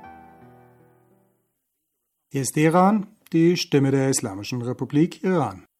Hier ist Iran, die Stimme der Islamischen Republik Iran.